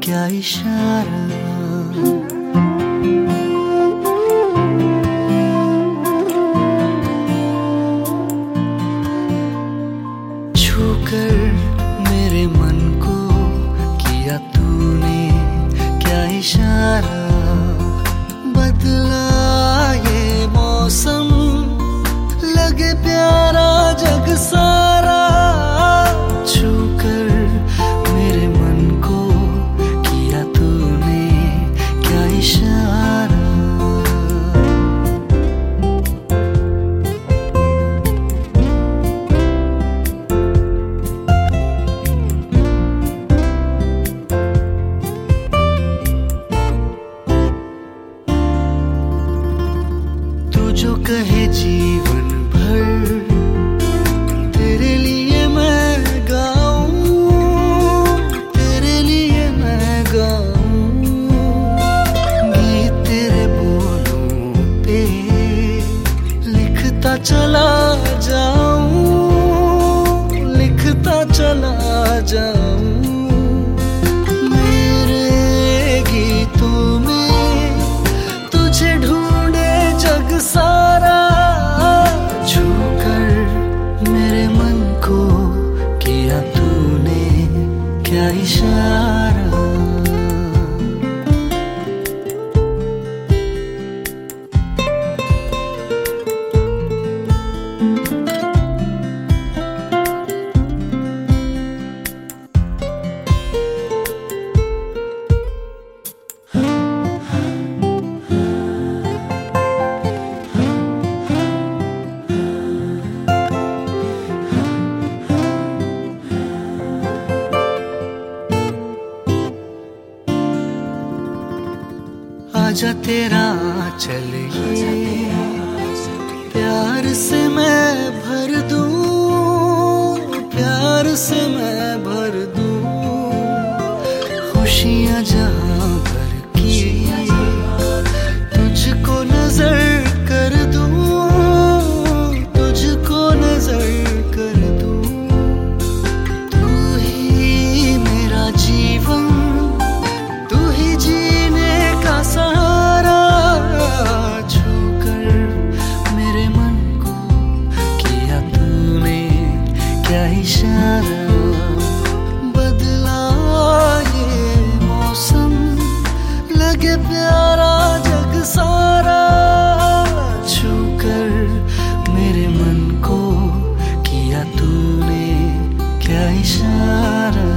क्या इशारा। छूकर मेरे मन को किया तूने क्या इशारा। बदला ये मौसम लगे प्यारा जग सारा। छूकर मेरे मन को किया तूने क्या इशारा। तू जो कहे जीवन भर तेरे लिए मैं गाऊं, तेरे लिए मैं गाऊं। गीत तेरे बोलों पे लिखता चला जाऊं, लिखता चला जाऊं। मेरे गीतों में तुझे ढूंढे जग सारा। छूकर मेरे मन को किया तूने क्या इशारा। आजा तेरा चलिए प्यार से मैं भर दूं, प्यार से मैं भर दूं। खुशियां जहां भर की तुझको नजर कर दूं, तुझको नजर कर दूं। तू ही मेरा जीवन, तू ही जीने का सहारा। छूकर मेरे मन को किया तूने क्या इशारा। बदला ये मौसम लगे प्यारा जग सारा। छूकर मेरे मन को किया तूने क्या इशारा।